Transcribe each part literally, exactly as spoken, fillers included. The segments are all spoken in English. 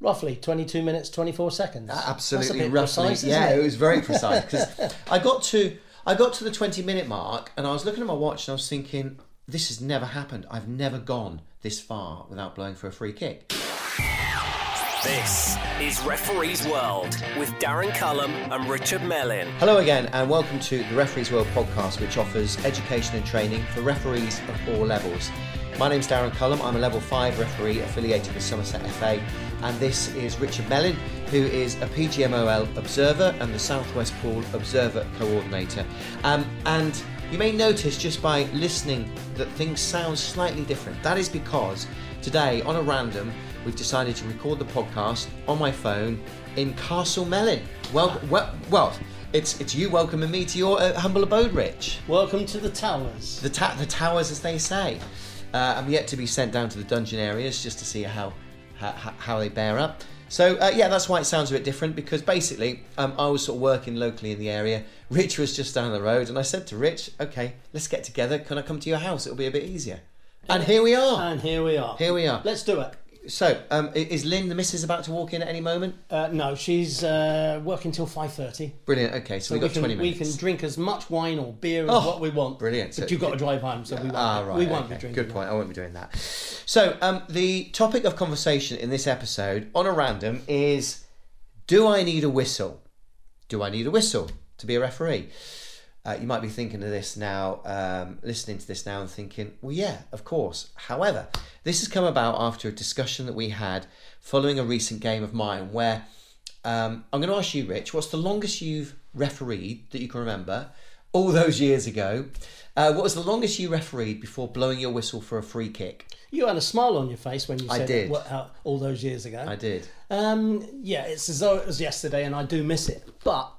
Roughly twenty-two minutes, twenty-four seconds. Uh, absolutely, That's a bit roughly. precise, yeah, isn't it? it was very precise because I got to I got to the twenty minute mark and I was looking at my watch and I was thinking, this has never happened. I've never gone this far without blowing for a free kick. This is Referee's World with Darren Cullum and Richard Mellin. Hello again and welcome to the Referee's World podcast, which offers education and training for referees of all levels. My name's Darren Cullum. I'm a level five referee affiliated with Somerset F A, and this is Richard Mellin, who is a P G M O L observer and the Southwest Pool observer coordinator. Um, and you may notice just by listening that things sound slightly different. That is because today, on a random, we've decided to record the podcast on my phone in Castlemelon. Well, well, well it's it's you welcoming me to your uh, humble abode, Rich. Welcome to the towers. The ta- the towers, as they say. Uh, I'm yet to be sent down to the dungeon areas just to see how how, how they bear up. So uh, yeah, that's why it sounds a bit different, because basically um, I was sort of working locally in the area. Rich was just down the road, and I said to Rich, "Okay, let's get together. Can I come to your house? It'll be a bit easier." And here we are. And here we are. Here we are. Let's do it. So, um, is Lynn, the missus, about to walk in at any moment? Uh, no, she's uh, working till five thirty. Brilliant. Okay, so, So we've we got can, twenty minutes. we can drink as much wine or beer as Oh, what we want. brilliant. But So- you've got to drive home, so we won't, Ah, right, we won't okay. be drinking. Good point. I won't be doing that. So, um, the topic of conversation in this episode, on a random, is: do I need a whistle? Do I need a whistle to be a referee? Uh, you might be thinking of this now, um, listening to this now and thinking, well, yeah, of course. However, this has come about after a discussion that we had following a recent game of mine where um, I'm going to ask you, Rich, what's the longest you've refereed that you can remember all those years ago? Uh, what was the longest you refereed before blowing your whistle for a free kick? You had a smile on your face when you I said did. it what, how, all those years ago. I did. Um, yeah, it's as though it was yesterday, and I do miss it. But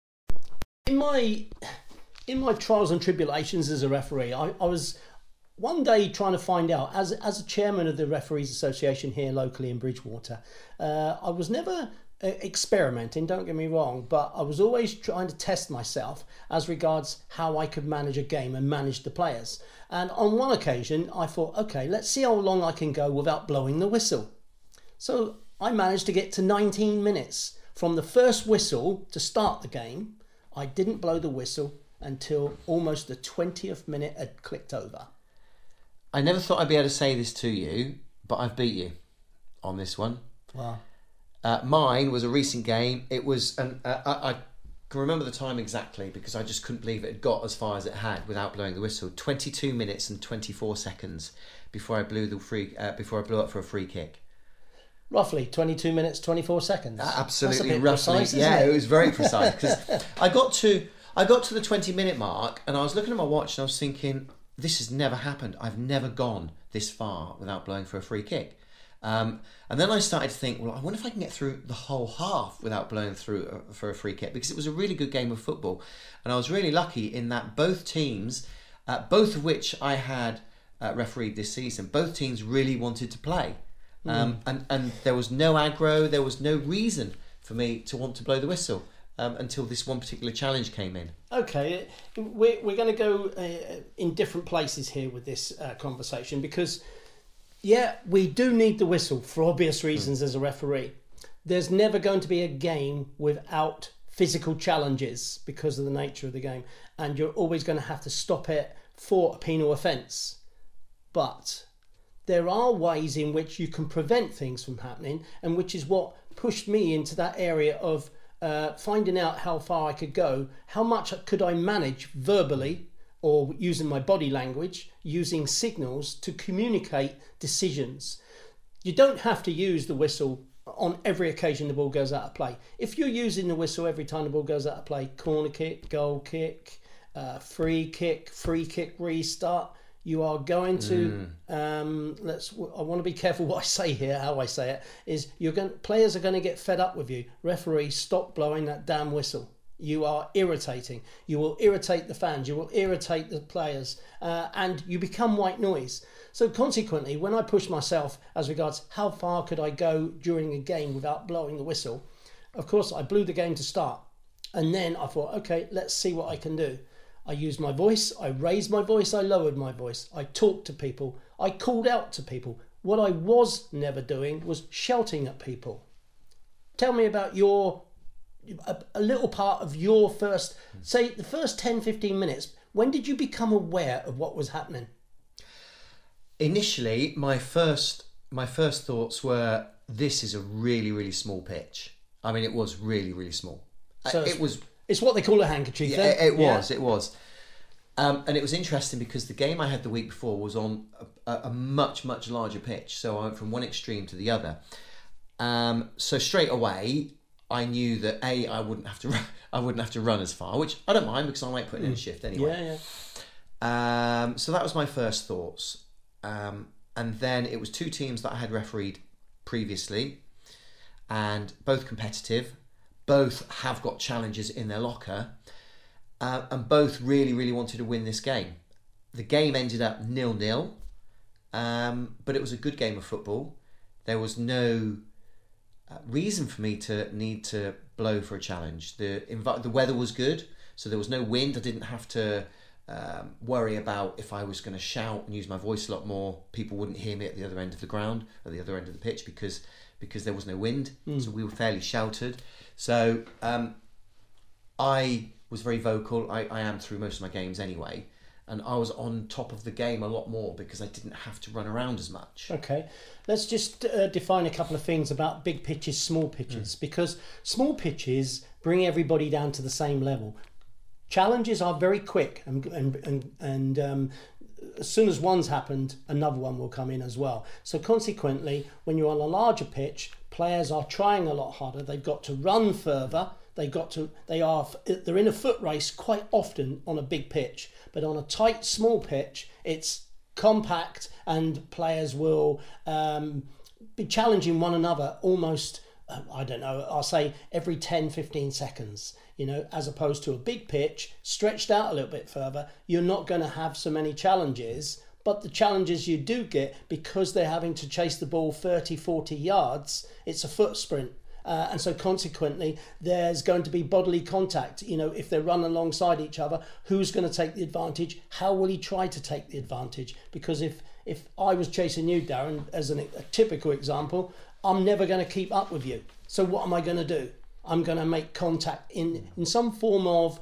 in my in my trials and tribulations as a referee, I, I was one day trying to find out, as as a chairman of the Referees Association here locally in Bridgewater, uh, I was never uh, experimenting, don't get me wrong, but I was always trying to test myself as regards how I could manage a game and manage the players. And on one occasion, I thought, okay, let's see how long I can go without blowing the whistle. So I managed to get to nineteen minutes. From the first whistle to start the game, I didn't blow the whistle until almost the twentieth minute had clicked over. I never thought I'd be able to say this to you, but I've beat you on this one. Wow. Uh, mine was a recent game. It was, and uh, I, I can remember the time exactly because I just couldn't believe it had got as far as it had without blowing the whistle. twenty-two minutes and twenty-four seconds before I blew the free, uh, before I blew up for a free kick. Roughly twenty-two minutes, twenty-four seconds. Uh, absolutely, That's a bit roughly. precise, isn't yeah, it? it was very precise because I got to I got to the twenty minute mark and I was looking at my watch and I was thinking, this has never happened. I've never gone this far without blowing for a free kick. Um, and then I started to think, well, I wonder if I can get through the whole half without blowing through a, for a free kick, because it was a really good game of football. And I was really lucky in that both teams, uh, both of which I had uh, refereed this season, both teams really wanted to play. Um, mm. and, and there was no aggro, there was no reason for me to want to blow the whistle. Um, until this one particular challenge came in. Okay, we're, we're going to go uh, in different places here with this uh, conversation because, yeah, we do need the whistle for obvious reasons mm. as a referee. There's never going to be a game without physical challenges because of the nature of the game, and you're always going to have to stop it for a penal offence. But there are ways in which you can prevent things from happening, and which is what pushed me into that area of Uh, finding out how far I could go, how much could I manage verbally or using my body language, using signals to communicate decisions. You don't have to use the whistle on every occasion the ball goes out of play. If you're using the whistle every time the ball goes out of play, corner kick, goal kick, uh, free kick, free kick restart, you are going to, mm. um, let's. I want to be careful what I say here, how I say it, is you're going. Players are going to get fed up with you. Referee, stop blowing that damn whistle. You are irritating. You will irritate the fans. You will irritate the players. Uh, and you become white noise. So consequently, when I push myself as regards how far could I go during a game without blowing the whistle, of course, I blew the game to start. And then I thought, okay, let's see what I can do. I used my voice, I raised my voice, I lowered my voice, I talked to people, I called out to people. What I was never doing was shouting at people. tell me about your a, a little part of your first, say, the first ten, fifteen minutes. When did you become aware of what was happening? Initially, my first my first thoughts were, this is a really, really small pitch. I mean, it was really, really small. So it was. It's what they call a handkerchief. Yeah, then? it, it was. Yeah. It was. Um, and it was interesting because the game I had the week before was on a, a much, much larger pitch. So I went from one extreme to the other. Um, so straight away, I knew that A, I wouldn't have to run, I wouldn't have to run as far, which I don't mind because I like putting mm. in a shift anyway. Yeah, yeah. Um, so that was my first thoughts. Um, and then it was two teams that I had refereed previously, and both competitive, both have got challenges in their locker. Uh, and both really, really wanted to win this game. The game ended up nil-nil, um, but it was a good game of football. There was no uh, reason for me to need to blow for a challenge. The inv- the weather was good, so there was no wind. I didn't have to um, worry about if I was going to shout and use my voice a lot more. People wouldn't hear me at the other end of the ground, at the other end of the pitch, because because there was no wind. Mm. So we were fairly sheltered. So um, I... was very vocal. I, I am through most of my games anyway, and I was on top of the game a lot more because I didn't have to run around as much. Okay, let's just uh, define a couple of things about big pitches, small pitches, mm. because small pitches bring everybody down to the same level. Challenges are very quick, and and and, and um, as soon as one's happened, another one will come in as well. So consequently, when you're on a larger pitch, players are trying a lot harder. They've got to run further. They got to. They are. They're in a foot race quite often on a big pitch, but on a tight, small pitch, it's compact, and players will um, be challenging one another almost. Uh, I don't know. I'll say every ten, fifteen seconds. You know, as opposed to a big pitch stretched out a little bit further, you're not going to have so many challenges. But the challenges you do get, because they're having to chase the ball thirty, forty yards, it's a foot sprint. Uh, and so consequently, there's going to be bodily contact. You know, if they run alongside each other, who's going to take the advantage? How will he try to take the advantage? Because if, if I was chasing you, Darren, as an, a typical example, I'm never going to keep up with you. So what am I going to do? I'm going to make contact in, in some form of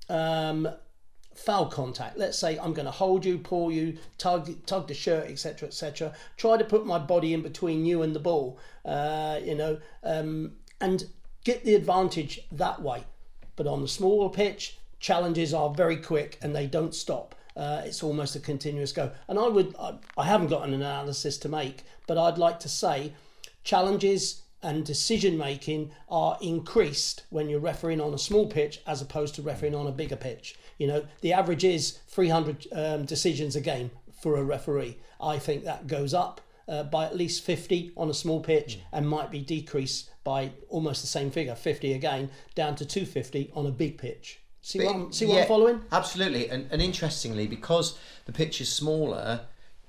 um, foul contact. Let's say I'm going to hold you, pull you, tug tug the shirt, et cetera, et cetera. Try to put my body in between you and the ball, uh, you know, um, and get the advantage that way. But on the smaller pitch, challenges are very quick and they don't stop. Uh, it's almost a continuous go. And I would, I, I haven't got an analysis to make, but I'd like to say challenges and decision making are increased when you're refereeing on a small pitch as opposed to refereeing on a bigger pitch. You know, the average is three hundred um, decisions a game for a referee. I think that goes up uh, by at least fifty on a small pitch, mm. and might be decreased by almost the same figure, fifty again, down to two hundred fifty on a big pitch. See what I'm, see what yeah, I'm following? Absolutely, and, and interestingly, because the pitch is smaller,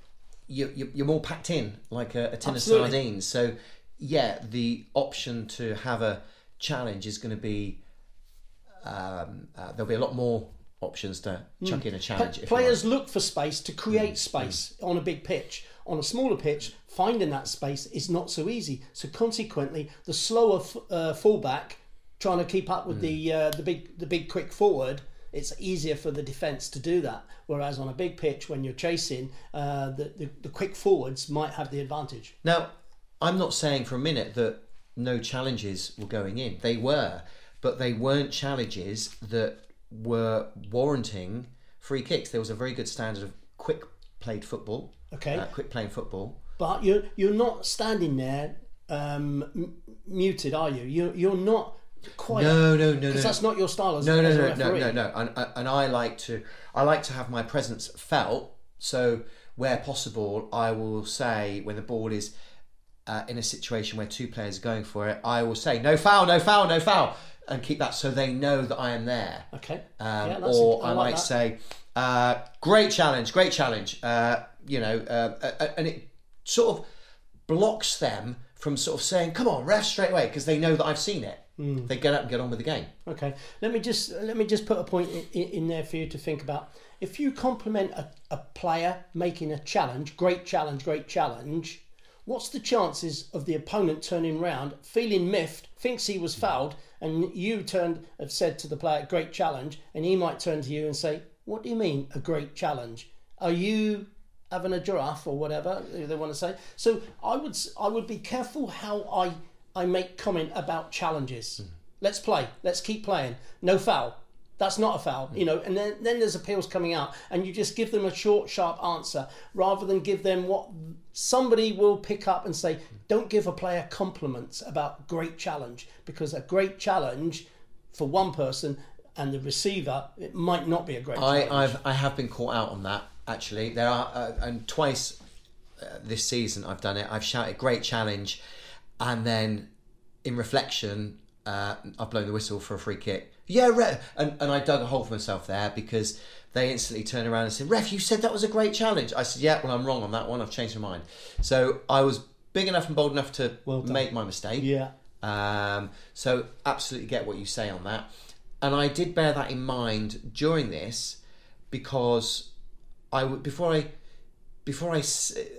you, you, you're more packed in, like a, a tin absolutely. of sardines. So, yeah, the option to have a challenge is going to be, um, uh, there'll be a lot more options to chuck mm. in a challenge. P- players like. look for space to create mm. space mm. on a big pitch. On a smaller pitch, finding that space is not so easy. So consequently, the slower f- uh, fullback trying to keep up with mm. the uh, the big the big quick forward, it's easier for the defence to do that. Whereas on a big pitch, when you're chasing, uh, the, the the quick forwards might have the advantage. Now, I'm not saying for a minute that no challenges were going in. They were, but they weren't challenges that were warranting free kicks. There was a very good standard of quick played football. Okay. Uh, quick playing football. But you're you're not standing there um, m- muted, are you? You you're not quite. No, no, no, no. Because that's not your style as, no, no, as a no, referee. no, no, no. And, and I like to I like to have my presence felt. So where possible, I will say when the ball is uh, in a situation where two players are going for it, I will say no foul, no foul, no foul, and keep that so they know that I am there. Okay. Um, yeah, or a, I, I like might that. say, uh, great challenge, great challenge. Uh, you know, uh, and it sort of blocks them from sort of saying, "Come on, ref," straight away, because they know that I've seen it. Mm. They get up and get on with the game. Okay. Let me just let me just put a point in, in there for you to think about. If you compliment a, a player making a challenge, great challenge, great challenge, what's the chances of the opponent turning round, feeling miffed, thinks he was fouled, and you turned have said to the player, great challenge, and he might turn to you and say, what do you mean a great challenge? Are you having a giraffe or whatever they want to say? So I would I would be careful how I I make comment about challenges. Mm. Let's play. Let's keep playing. No foul. That's not a foul, you know, and then, then there's appeals coming out and you just give them a short, sharp answer rather than give them what somebody will pick up and say, don't give a player compliments about great challenge, because a great challenge for one person and the receiver, it might not be a great I, challenge. I've, I have been caught out on that, actually. There are, uh, and twice uh, this season I've done it. I've shouted great challenge, and then in reflection, uh, I've blown the whistle for a free kick. Yeah, ref. And, and I dug a hole for myself there because they instantly turned around and said, ref, you said that was a great challenge. I said, yeah, well, I'm wrong on that one. I've changed my mind. So I was big enough and bold enough to well make my mistake. Yeah. Um, so absolutely get what you say on that. And I did bear that in mind during this because I would, before I, before I,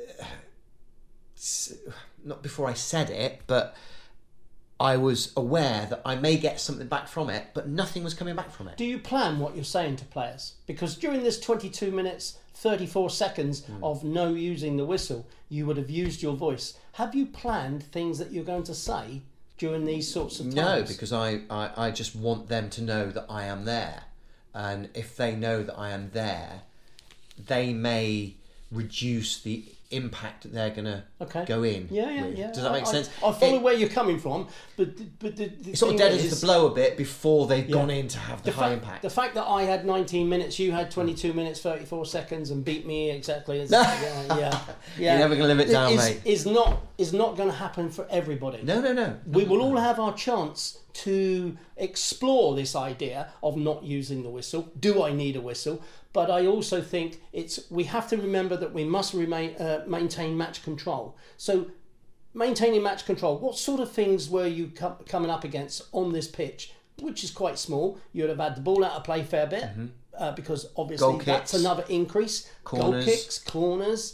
not before I said it, but I was aware that I may get something back from it, but nothing was coming back from it. Do you plan what you're saying to players? Because during this twenty-two minutes, thirty-four seconds mm. of no using the whistle, you would have used your voice. Have you planned things that you're going to say during these sorts of times? No, because I, I, I just want them to know that I am there. And if they know that I am there, they may reduce the impact that they're going to okay. go in yeah, yeah, with. yeah. Does that make I, sense? I follow it, where you're coming from, but but the, the it sort of deadens the blow a bit before they've yeah. gone in to have the, the high fact, impact. The fact that I had nineteen minutes, you had twenty-two minutes, thirty-four seconds, and beat me exactly. As, yeah, yeah, yeah. You're never going to live it down, is, mate. Is not is not going to happen for everybody. No, no, no. We no, will no. all have our chance to explore this idea of not using the whistle. Do I need a whistle? But I also think it's we have to remember that we must remain uh, maintain match control. So maintaining match control, what sort of things were you com- coming up against on this pitch, which is quite small? You would have had the ball out of play a fair bit, mm-hmm. uh, because obviously Goal that's kicks, another increase. corners. Goal kicks, corners.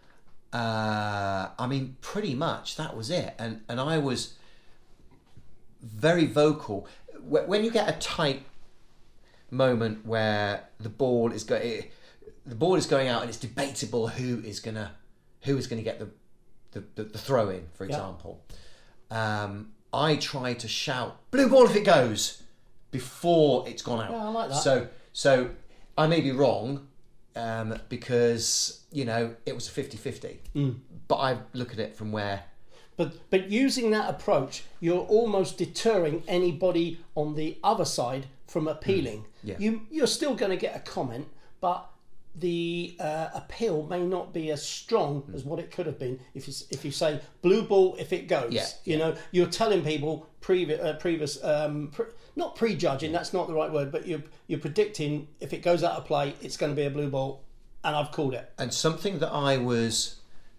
Uh, I mean, pretty much that was it. And and I was very vocal. When you get a tight moment where the ball is going, the ball is going out, and it's debatable who is gonna, who is gonna get the, the, the, the throw in, for example. Yeah. Um, I try to shout "blue ball" if it goes before it's gone out. Yeah, I like that. So, so I may be wrong um, because you know it was a fifty-fifty, mm. but I look at it from where. But but using that approach, you're almost deterring anybody on the other side from appealing. Mm. Yeah. You you're still going to get a comment, but the uh, appeal may not be as strong mm. as what it could have been if you if you say blue ball if it goes. Yeah. You know, you're telling people previous uh, previous um, pre- not prejudging. That's not the right word, but you're you're predicting if it goes out of play, it's going to be a blue ball, and I've called it. And something that I was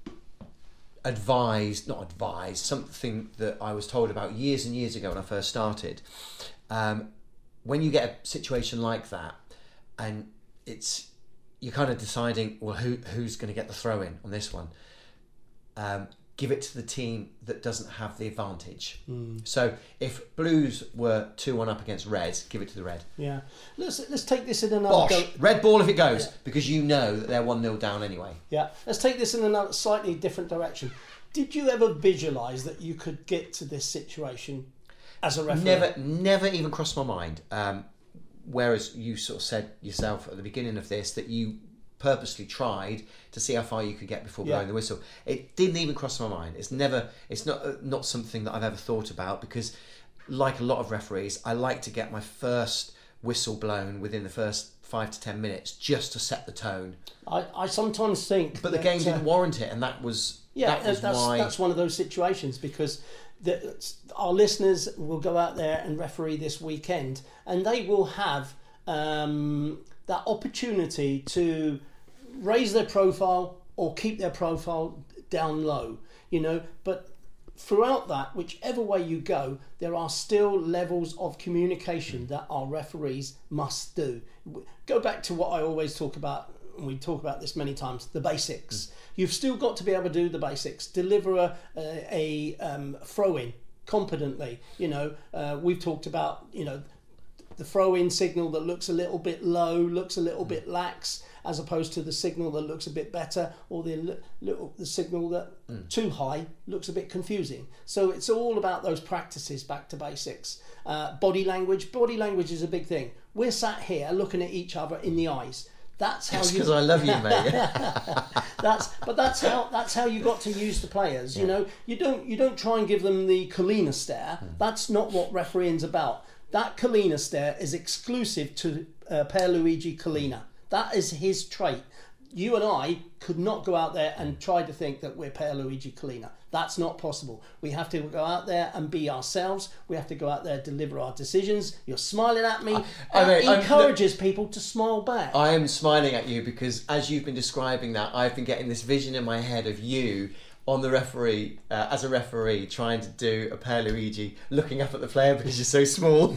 advised, not advised, something that I was told about years and years ago when I first started. Um, when you get a situation like that, and it's you're kind of deciding, well, who who's going to get the throw in on this one? Um, give it to the team that doesn't have the advantage. Mm. So if Blues were two one up against Reds, give it to the Red. Yeah, let's let's take this in another. Bosh, go- red ball if it goes, yeah. because you know that they're one nil down anyway. Yeah, let's take this in another slightly different direction. Did you ever visualise that you could get to this situation as a referee? Never, never even crossed my mind. Um, whereas you sort of said yourself at the beginning of this that you purposely tried to see how far you could get before blowing yeah. the whistle. It didn't even cross my mind. It's never. It's not uh, not something that I've ever thought about because, like a lot of referees, I like to get my first whistle blown within the first five to ten minutes just to set the tone. I, I sometimes think, but the that, game didn't uh, warrant it, and that was yeah. that was that's why that's one of those situations because the, our listeners will go out there and referee this weekend, and they will have um, that opportunity to raise their profile or keep their profile down low, you know, but throughout that, whichever way you go, there are still levels of communication that our referees must do. Go back to what I always talk about we talk about this many times, the basics. Mm. You've still got to be able to do the basics. Deliver a, a, a um, throw-in competently. You know, uh, we've talked about, you know, the throw-in signal that looks a little bit low, looks a little mm. bit lax, as opposed to the signal that looks a bit better, or the little the signal that mm. too high looks a bit confusing. So it's all about those practices, back to basics. Uh, body language. Body language is a big thing. We're sat here looking at each other in the eyes. That's how. That's you. because I love you, mate. that's but that's how that's how you got to use the players. Yeah. You know, you don't you don't try and give them the Collina stare. Mm. That's not what refereeing's about. That Collina stare is exclusive to uh, Pierluigi Collina. That is his trait. You and I could not go out there and try to think that we're Pierluigi Collina. That's not possible. We have to go out there and be ourselves. We have to go out there, deliver our decisions. You're smiling at me. I That mean, encourages people to smile back. I am smiling at you because as you've been describing that, I've been getting this vision in my head of you on the referee, uh, as a referee, trying to do a Pierluigi, looking up at the player because you're so small.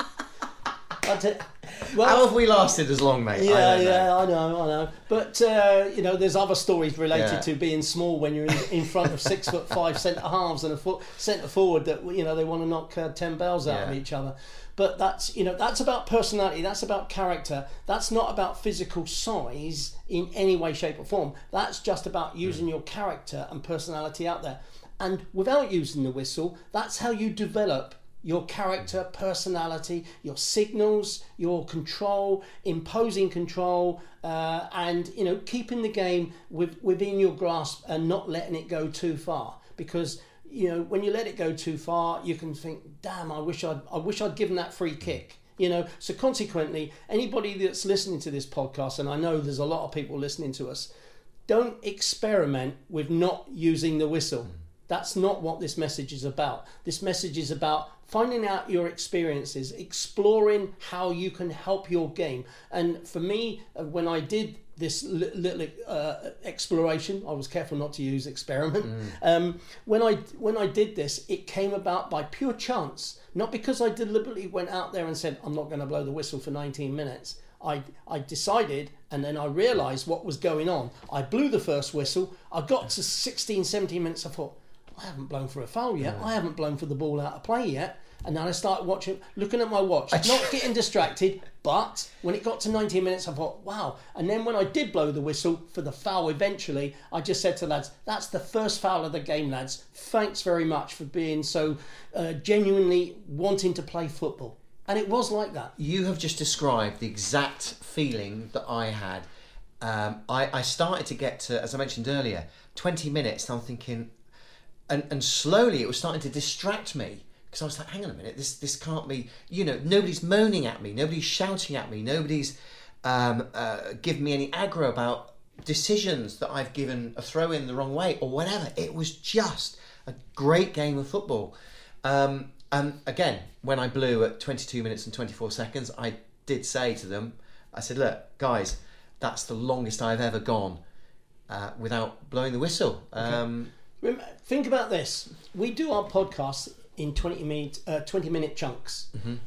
Well, how have we lasted as long, mate? Yeah, I yeah, I know, I know. But uh, you know, there's other stories related yeah. to being small when you're in, in front of six foot five centre halves and a foot centre forward that you know they want to knock uh, ten bells out yeah. of each other. But that's you know that's about personality. That's about character. That's not about physical size in any way, shape, or form. That's just about using mm. your character and personality out there. And without using the whistle, that's how you develop your character, personality, your signals, your control, imposing control, uh, and you know keeping the game with, within your grasp and not letting it go too far. Because you know when you let it go too far, you can think, "Damn, I wish I'd, I wish I'd given that free kick." You know. So consequently, anybody that's listening to this podcast, and I know there's a lot of people listening to us, don't experiment with not using the whistle. That's not what this message is about. This message is about finding out your experiences, exploring how you can help your game. And for me, when I did this little uh, exploration, I was careful not to use experiment. Mm. Um, when I when I did this, it came about by pure chance, not because I deliberately went out there and said, I'm not going to blow the whistle for nineteen minutes. I, I decided, and then I realised what was going on. I blew the first whistle. I got to sixteen, seventeen minutes. I thought, I haven't blown for a foul yet. No. I haven't blown for the ball out of play yet. And then I started watching, looking at my watch, not getting distracted. But when it got to nineteen minutes, I thought, wow. And then when I did blow the whistle for the foul eventually, I just said to lads, that's the first foul of the game, lads. Thanks very much for being so uh, genuinely wanting to play football. And it was like that. You have just described the exact feeling that I had. Um, I, I started to get to, as I mentioned earlier, twenty minutes, and I'm thinking... And and slowly it was starting to distract me because I was like, hang on a minute, this this can't be, you know, nobody's moaning at me, nobody's shouting at me, nobody's um, uh, giving me any aggro about decisions that I've given a throw in the wrong way or whatever. It was just a great game of football. Um, and again, when I blew at twenty-two minutes and twenty-four seconds, I did say to them, I said, look, guys, that's the longest I've ever gone uh, without blowing the whistle. Um, okay. Think about this. We do our podcasts in twenty minute, uh, twenty minute chunks. Mm-hmm.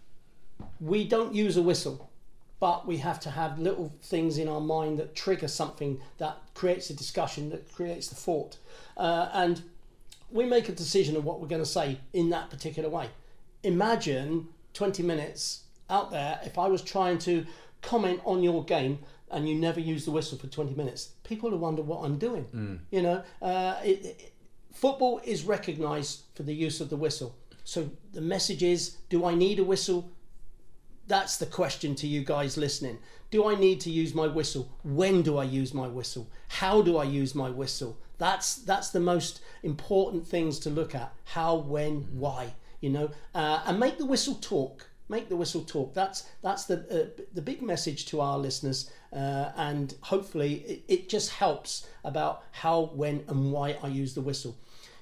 We don't use a whistle, but we have to have little things in our mind that trigger something that creates a discussion, that creates the thought. Uh, and we make a decision of what we're going to say in that particular way. Imagine twenty minutes out there, if I was trying to comment on your game and you never use the whistle for twenty minutes, people will wonder what I'm doing. Mm. You know, uh, it, it, football is recognised for the use of the whistle. So the message is, do I need a whistle? That's the question to you guys listening. Do I need to use my whistle? When do I use my whistle? How do I use my whistle? That's that's the most important things to look at. How, when, why, you know, uh, and make the whistle talk. Make the whistle talk. That's that's the uh, the big message to our listeners, uh, and hopefully it, it just helps about how, when, and why I use the whistle.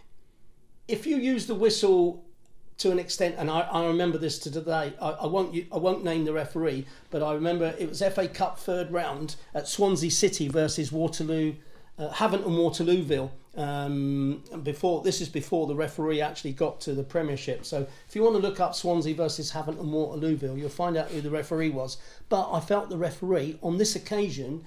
If you use the whistle to an extent, and I, I remember this to today, I, I won't I won't name the referee, but I remember it was F A Cup third round at Swansea City versus Waterloo, uh, Havant and Waterlooville. Um, before this is before the referee actually got to the Premiership. So if you want to look up Swansea versus Havant and Waterlooville, you'll find out who the referee was. But I felt the referee on this occasion,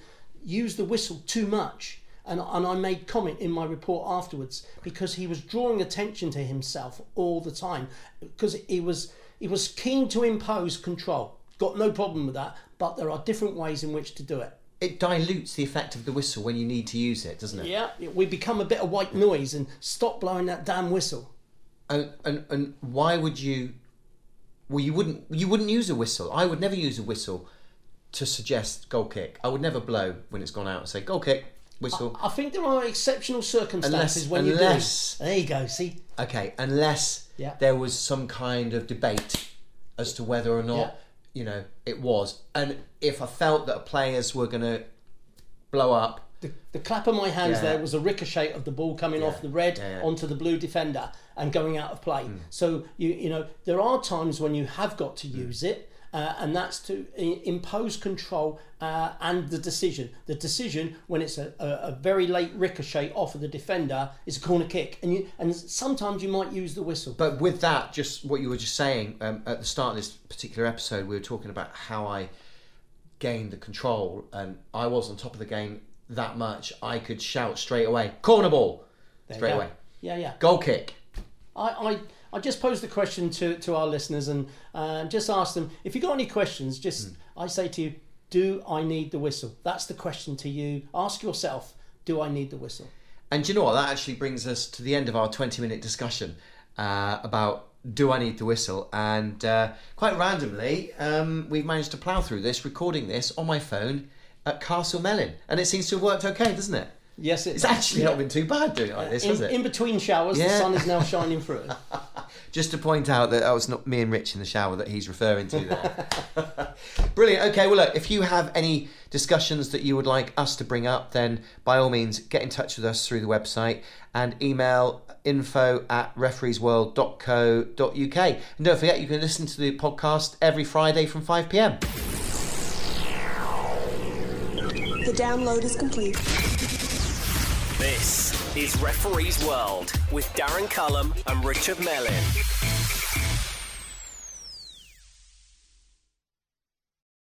used the whistle too much. And, and I made comment in my report afterwards because he was drawing attention to himself all the time because he was he was keen to impose control. Got no problem with that, but there are different ways in which to do it. It dilutes the effect of the whistle when you need to use it, doesn't it? Yeah, we become a bit of white noise and stop blowing that damn whistle. And and, and why would you? Well, you wouldn't you wouldn't use a whistle. I would never use a whistle to suggest goal kick. I would never blow when it's gone out and say goal kick. Whistle. I, I think there are exceptional circumstances unless, when unless, you do. There you go. See. Okay, unless yeah. there was some kind of debate as to whether or not yeah. you know it was, and if I felt that players were going to blow up. The, the clap of my hands yeah. there was a ricochet of the ball coming yeah. off the red yeah, yeah. onto the blue defender and going out of play. Mm. So you you know there are times when you have got to use mm. it. Uh, and that's to I- impose control uh, and the decision. The decision, when it's a, a, a very late ricochet off of the defender, is a corner kick. And you and sometimes you might use the whistle. But with that, just what you were just saying um, at the start of this particular episode, we were talking about how I gained the control, and I was on top of the game that much. I could shout straight away, corner ball, there straight away. Yeah, yeah. Goal kick. I... I I just posed the question to, to our listeners and uh, just asked them, if you've got any questions, just mm. I say to you, do I need the whistle? That's the question to you. Ask yourself, do I need the whistle? And do you know what? That actually brings us to the end of our twenty-minute discussion uh, about do I need the whistle? And uh, quite randomly, um, we've managed to plough through this, recording this on my phone at Castle Mellin. And it seems to have worked okay, doesn't it? Yes, it it's actually yeah. not been too bad doing it like this, in, has it? In between showers, yeah. the sun is now shining through it. Just to point out that that was not me and Rich in the shower that he's referring to there. Brilliant. Okay, well, look, if you have any discussions that you would like us to bring up, then by all means, get in touch with us through the website and email info at referees world dot co dot uk. And don't forget, you can listen to the podcast every Friday from five p.m. The download is complete. This is Referees World with Darren Cullum and Richard Mellin.